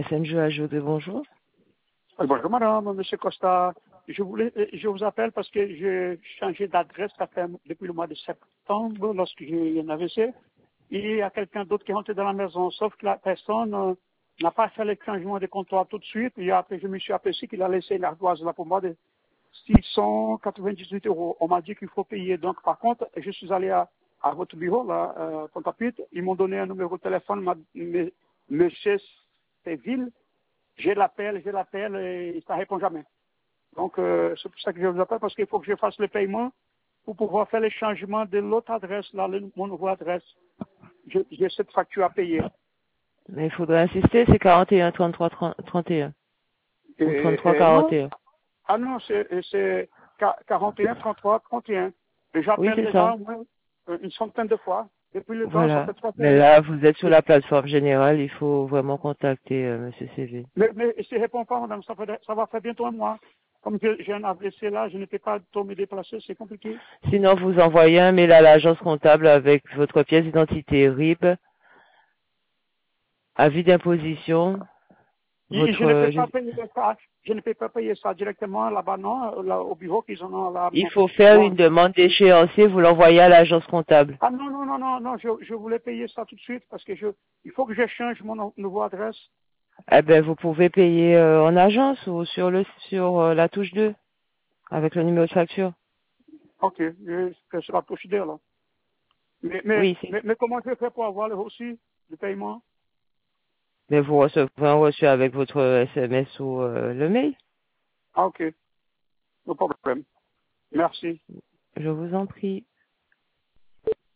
SNJ à Jodé, bonjour. Bonjour madame, monsieur Costa. Je vous appelle parce que j'ai changé d'adresse depuis le mois de septembre lorsque j'ai eu un AVC. Et il y a quelqu'un d'autre qui est rentré dans la maison, sauf que la personne n'a pas fait le changement de comptoir tout de suite. Et après, je me suis aperçu qu'il a laissé une ardoise là pour moi de 698 €. On m'a dit qu'il faut payer. Donc, par contre, je suis allé à votre bureau, là, Pointe-à-Pitre. Ils m'ont donné un numéro de téléphone, monsieur Séville. Je l'appelle et ça répond jamais. Donc, c'est pour ça que je vous appelle, parce qu'il faut que je fasse le paiement pour pouvoir faire le changement de l'autre adresse, là, mon nouveau adresse. J'ai cette facture à payer. Mais il faudrait insister, c'est 41 33 31. Ou 33 41. Ah non, c'est 41 33 31. Et Oui, j'appelle c'est déjà ça. au moins une centaine de fois. Depuis le temps, ça Voilà. fait 3 Mais ans. là, vous êtes sur la plateforme générale, il faut vraiment contacter Monsieur CV. Mais s'il ne répond pas, madame, ça va faire bientôt un mois. Comme j'ai un AVC là, je ne peux pas trop me déplacer, c'est compliqué. Sinon, vous envoyez un mail à l'agence comptable avec votre pièce d'identité RIB, avis d'imposition, Je ne peux votre... pas payer ça. Je ne peux pas payer ça directement là-bas, non, là, au bureau qu'ils en ont là. Il faut faire une demande d'échéancier, vous l'envoyez à l'agence comptable. Ah non, je voulais payer ça tout de suite parce que il faut que je change mon nouveau adresse. Eh ben, vous pouvez payer en agence ou sur la touche 2, avec le numéro de facture. Ok, c'est la procédure là. Oui, Mais comment je fais pour avoir le reçu du paiement? mais vous recevrez un reçu avec votre SMS ou le mail. Ah ok, no problème. Merci. Je vous en prie.